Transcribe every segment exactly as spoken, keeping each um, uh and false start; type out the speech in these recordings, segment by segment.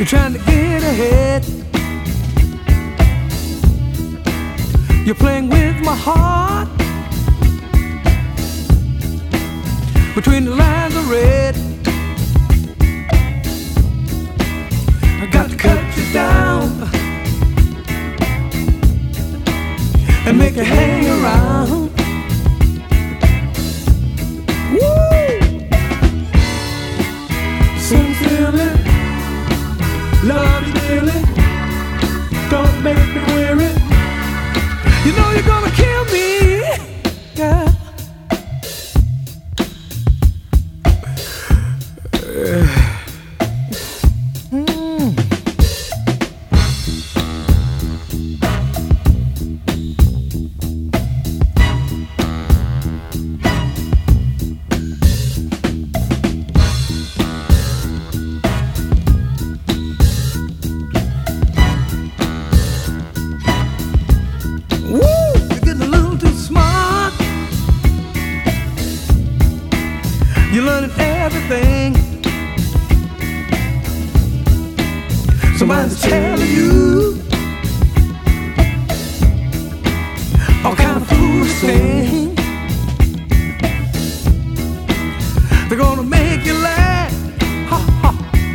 You're trying to get ahead. You're playing with my heart. Between the lines of red, I got to cut you down and make you hang around. Woo! Sincerely, love you dearly. Don't make me weary. You know you're gonna kill me, girl. You're learning everything. Somebody's telling you all kind of foolish things. They're gonna make you laugh, ha, ha.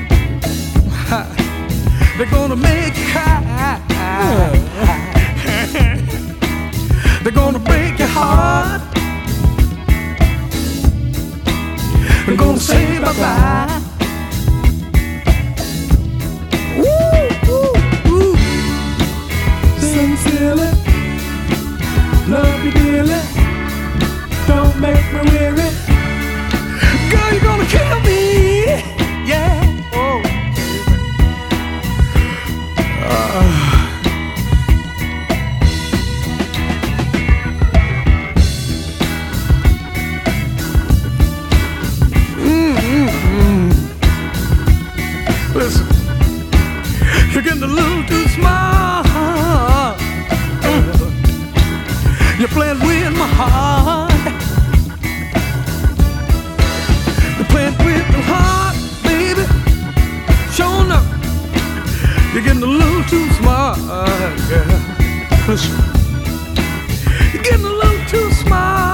They're gonna make you cry. They're gonna break your heart. We're gonna say bye-bye. Woo, woo, woo. Sincerely, love you dearly. Don't make me weary. Girl, you're gonna kill me. Yeah. Oh. Uh. Listen, you're getting a little too smart. You're playing with my heart. You're playing with my heart, baby. Sure enough, you're getting a little too smart, girl. Listen, you're getting a little too smart.